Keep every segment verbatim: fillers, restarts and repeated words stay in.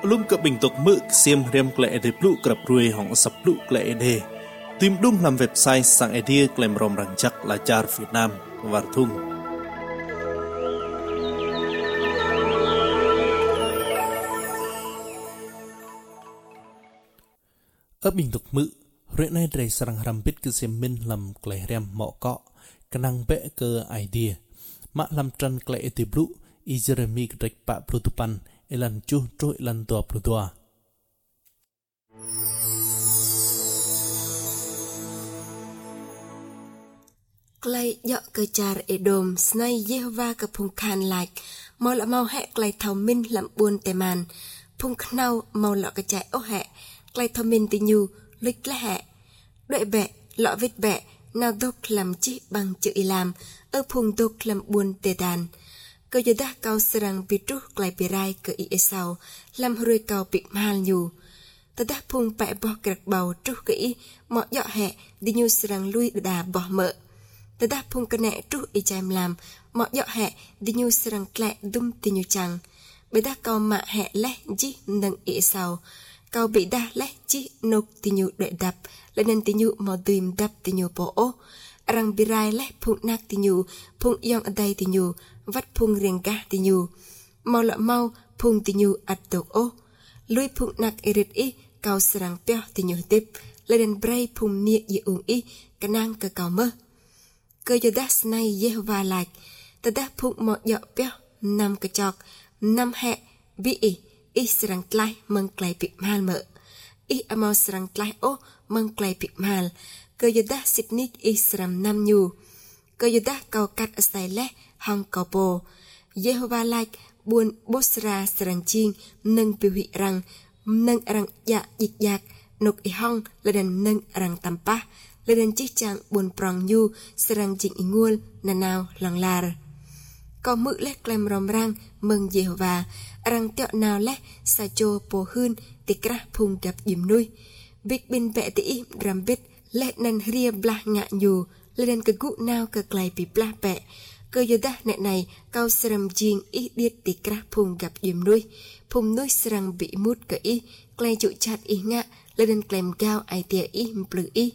lum cập bình tục mự xiêm rem klệ để plu cập ruồi hỏng sập plu klệ để tìm đúng làm website sang idea klem rom răng chắc là char Việt Nam và thung ở bình tục mự rồi nay đây sang rambit cái xiêm min làm klệ rem mọ cọ cái năng bẽ cơ idea mạ làm trần klệ để plu Jeremy kedek pak penutupan elan cuh cuh elan tua penutua. Klay dọ cơ char Edom snai Yehovah ke phung khan like mau lọ mau hẹ klay thầu min làm buôn tề màn phung knau mau lọ cơ chạy ô hẹ klay thầu min tì nhu lịch lá hẹ đợi bẹ lọ vết bẹ nào đốc làm chi bằng chữ làm ở phung đốc làm buôn tề đàn. Kau jadah kau serang pitruh klai pirai ke Esau lam hrui kau pik mahal nyu. Tadah phung pẹ boh kerak bau truh ke i mọ dọ hẹ di nyu serang lui đà boh mợ. Tadah phung kene truh i chaim lam mọ dọ hẹ di nyu serang klẹ dum ti nyu chang. Bedah kau mạ hẹ leh ji nâng Esau. Kau bị dah leh ji nok ti nyu đợi đập lên ti nyu mọ dim đập ti nyu po o. Rang birai leh phung nak ti nyu phung yong adai ti nyu vắt phung riêng cả ti nhu mau lọ mau phung ti nhu ắt tộc ô lui phung nặc erit i cao serang peo ti nhu tip lên bray phung nia ye ung i kanang ke cao mơ cơ yodas nay Yehovah like ta đã phung mọ dọ peo năm cái chọc năm hẹ vi i i serang tlai măng klai pik mal mơ i amau serang tlai ô măng klai pik mal cơ yodas sitnik i serang nam nhu cơ yodas cao cắt asai le hong cao bồ Yehovah like buôn Bosra serang ching nâng biểu hiện rằng nâng rằng dạ dịch dạc nục i hong là đàn nâng rằng tampa là đàn chiếc chàng buôn prong nhu serang ching i nguồn nà nào lăng lar có mự lẽ klem rom rang mừng Yehovah rằng tẹo nào lẽ sa chô bồ hươn tì kra phung gặp dìm nuôi bích bên vẹ tì ram bít lẽ năn ria bla ngạ nhu là đàn cái gụ nào cái klai bị bla bẹ cơ yoda nẹ này cao serang jing i điết tì kra phung gặp dìm nuôi phung nuôi serang bị mút cả i klai trụ chặt i ngạ lên đến klem cao ai tia i mplư i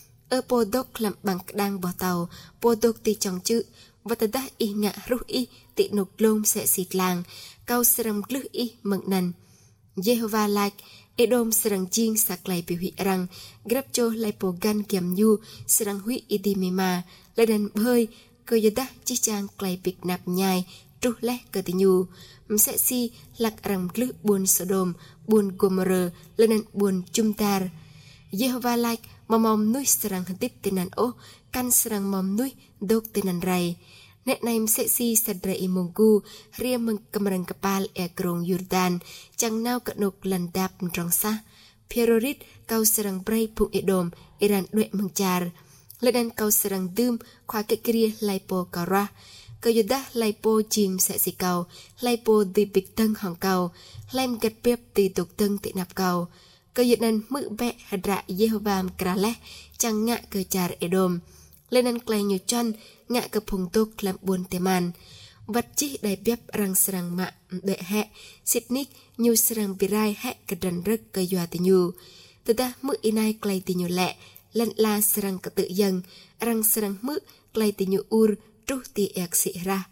ở po dok làm bằng đang bỏ tàu po dok tì trong chữ và ta đã i ngạ rút i tị nục lôm sẽ xịt làng cao serang lư i mận nần Yehovah like Edom serang jing sak lai biểu hiện rằng grab cho lai po gan kiam nhu serang hui i di mima lên đến hơi cơ yoda chi chang klai pik nạp nhai tru leh cơ ti nhu sẽ si lạc rằng lư buôn Sodom buôn Gomorrah lên đến buôn Chumtar Yehovah like mà mom nuôi serang hantip tenan o kan serang mom nuôi dok tenan rai nét này sẽ si sadrai monggu ria meng kemerang kepal e krong Yordan chang nau ka nok lan dap trong sa Perorit kau serang bray phung Edom Iran duệ meng char lên đến kau serang dum khóa cái kia laipo kara cơ yoda laipo chim sẽ si kau laipo di big tân hong kau laim gật bếp ti tục tân ti nạp kau cơ yodan mự bẹ hadra Yehovah krale chang ngạ cơ char Edom lên đến klai nhiều chân ngạ cơ phung tok làm buôn tề man vật chi đầy bếp răng serang mạ đệ hẹ sitnik nhu serang birai hẹ cơ đần rực cơ yoa ti nhu từ ta mự inai klai ti nhu lẹ lần la serang cơ tự dân răng serang mự klai ti nhu ur truh ti ek si ra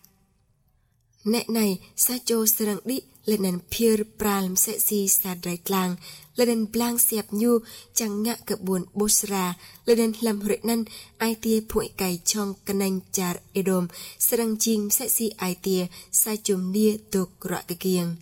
nẹ này sa cho serang đi lên nền pier pram sẽ si sa drai tlang lên nền blang siap nhu chẳng ngạ cơ buồn Bosra lên nền làm huệ năn ai tia phụi cày trong kananh char Edom serang chim sẽ si ai tia sa chum nia tok rọ cái kieng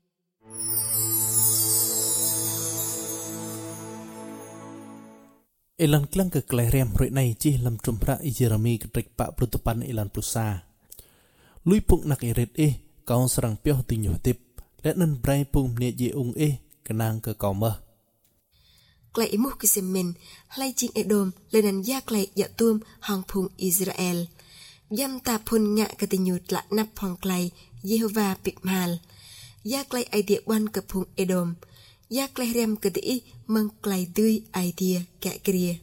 Elan klang ke klerem roi nai chi lam trumpra Jeremy kedek pak penutupan elan plusa. Lui pung nak eret e kau serang pioh tinyo tip. Let nan brai pung ne je ung e kenang ke kau mơ. Klai imuh kisemen lai ching Edom lenan ya klai ya tum hong phung Israel. Yam ta phun ngạ ke tinyo tla nap hong klai Yehovah pikmal. Ya klai ai dia wan ke phung Edom. Ya klai rem ke ti mang klai tươi ai tia kẹ kia.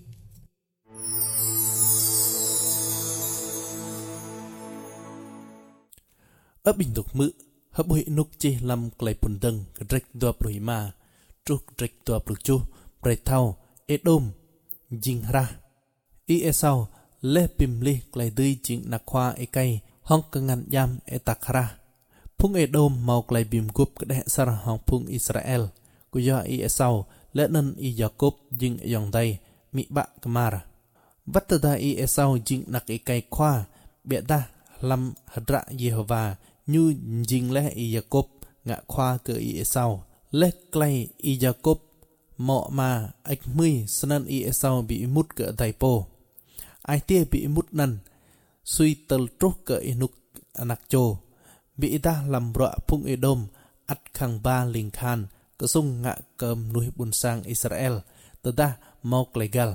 Ở bình tục mự, hấp bụi nục chi lâm clay bùn đừng rạch đua bùi ma trúc rạch đua bùi chu bray thao Edom jing ra i esau le pim li clay đuôi chính nạc khoa e cây hong cơ ngăn yam e takra phung Edom mau clay bim gup kede sar hong phung Israel ku yo i esau le nan i Jacob jing yong day mi ba kamara vắt ta i esau jing nạc e cây khoa bịa ta lâm hadra Jehovah như jing le i Jacob ngạ khoa cơ i esau le clay i Jacob mọ mà ạch mươi sân i esau bị mút cỡ tay po ai tia bị mút năn suy tờ trúc cỡ i nục anak cho bị ta làm rọa phung Edom ắt khang ba linh khan cơ sung ngạ cơm nuôi buôn sang Israel tờ ta mau clay gal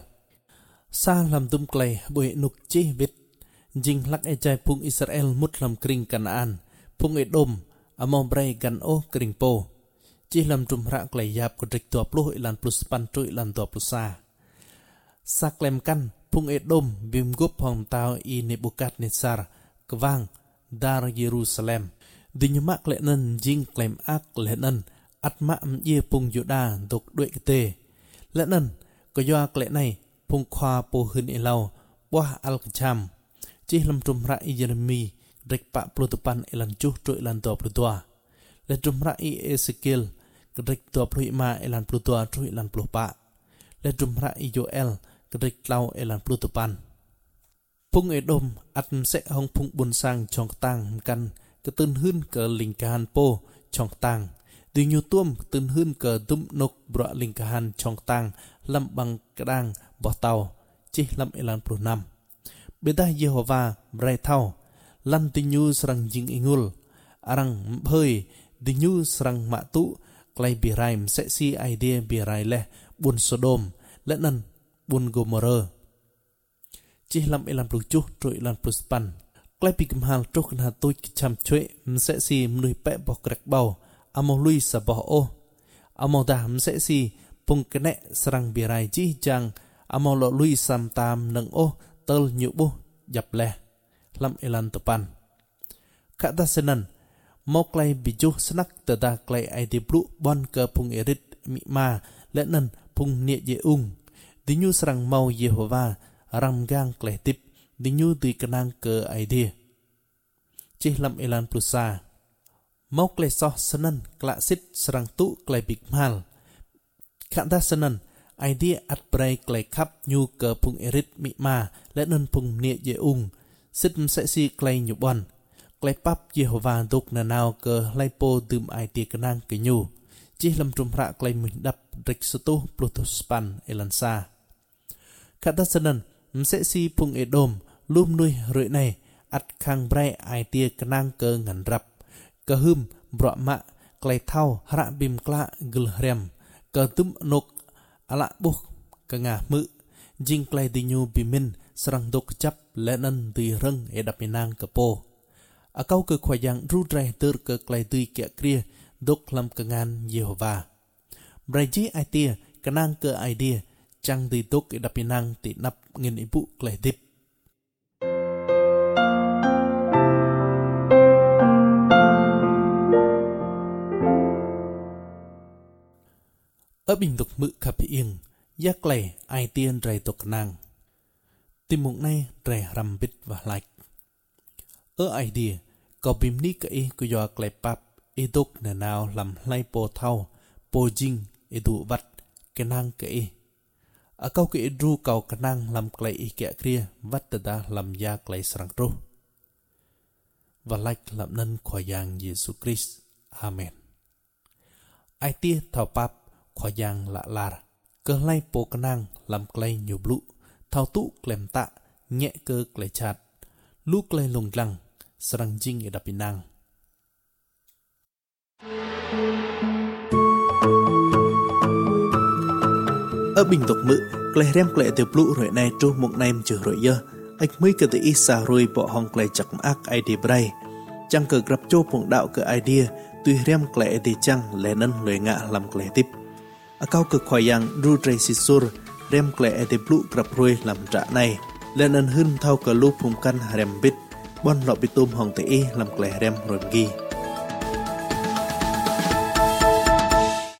sa làm tum clay bụi nục chi biết jing lắc e chai phung Israel mút làm kring Canaan phung Edom among bray gan o kring po chỉ làm trùm rạ clay yap của trịch tuạp lôi lan plus pan trụi lan tuạp plus sa sa klem căn phung Edom bim gốp hòng tao i Nebuchadnezzar kvang dar Jerusalem đi như mắc lệ nân jing klem ak lệ nân at mạm ye phung Juda độc đuệ tê lệ nân có do lệ này phung khoa po hơn elau boah al cham chỉ làm trùm rạ i Jeremy rịch bạ protopan elan chu trụi lan tuạp lutua lệ trùm rạ i Ezekiel rịch tuạp lụy ma elan plutua trụi lan plupa lệ trùm rạ i Joel rịch lau elan plutupan phung Edom at sẽ hong phung buôn sang chong tang căn cái tên hơn cờ linh can po chong tang đi nhiều tuom tên hơn cờ tum nục bọa linh can chong tang lâm bằng cái đang bỏ tàu chỉ lâm elan plu năm bên ta Jehovah bray thao lâm tình nhu sarang jing ingul arang hơi đi nhu sarang mạ tu clay biraim sẽ si idea birai le buôn Sodom lẫn nần buôn Gomorrah chỉ làm elan plu chu trội lan plus pan clay pikem hal trok na tôi chăm chuệ sẽ si nuôi pẹ bọc rạch bầu amo lui sa bỏ ô amo da sẽ si pung kene sarang birai chi chang amo lo lui sam tam nang ô tol nyu bu dập le lam elan topan kata senan mo clay biju snack ta da clay id blue bon ke pung erit mi ma le nan pung nie ye ung di nyu sarang mau Jehovah ram gang clay tip di nyu di kenang ke idea chỉ lam elan plusa mo clay so senan kla sit sarang tu clay big mal kata senan idea at bray clay khắp nyu ke pung erit mi ma le nan pung nie ye ung sit sẽ si clay nyu bon clay pap Jehovah duk na nào cơ lay po dum ai tia kenang ke nyu chỉ lam trum ra clay mình đập rịch stu plutus pan elansa kata senan sẽ si phung Edom lum nuôi rưỡi này at khang bray ai tia kenang cơ ngàn rap cơ hum bro ma clay thao hara bim kla gulrem cơ tum nok ala buk cơ ngà mự jing clay di nyu bimin sarang dok chap lenan di reng edap minang kepo akau ke khoyang rudrai ter ke clay tui kia kria dok lam kengan Jehovah braji ai tia kenang ke idea chang di dok edap minang ti nap ngin ibu clay dip ở bình tục mự khắp yên giác lệ ai tiên rầy tục nàng tìm mục này rầy rằm bít và lạch ở idea có bìm ní cái của do clay pap e tục nè nào làm lay po thao po jing e dụ vặt cái năng cái ở câu cái ru cầu cái năng làm clay e kẹt kia vắt ta làm ya clay sang ru và lạch làm nên khỏi giang Jesus Christ Amen ai tia thao pap khỏi giang lạ lar cơ lay po cái năng làm clay nhiều blue thao tụ klem tạ nhẹ cơ clay chát lu clay lùng lăng sarang jing e dapinang ở bình tục mự clay rem clay từ blue rồi này tru một nem chữ rồi dơ ách mới cơ tự isa rồi bỏ hong clay chặt ác idea bray chẳng cờ gặp cho phong đạo cơ idea tuy rem clay thì chẳng lẽ nân lời ngạ làm clay tiếp ở cao cực khoai yang ru tray sisur rem clay thì blue gặp rồi làm trả này lẽ nân hơn thao cơ lu phùng căn rem bit bon lọ bị tôm hong tự làm clay rem rồi ghi